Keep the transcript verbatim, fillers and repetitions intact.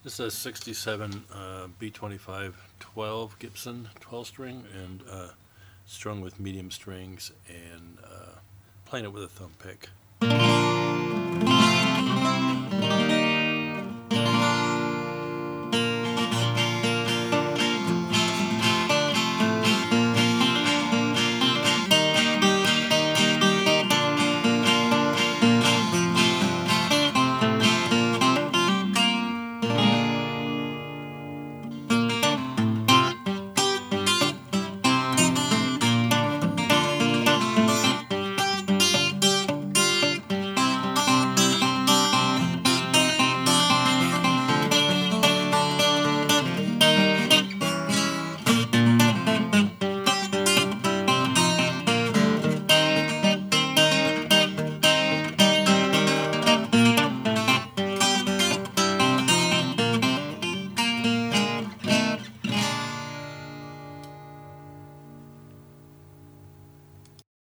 This is a sixty-seven uh, B twenty-five twelve Gibson twelve string and uh, strung with medium strings and uh, playing it with a thumb pick.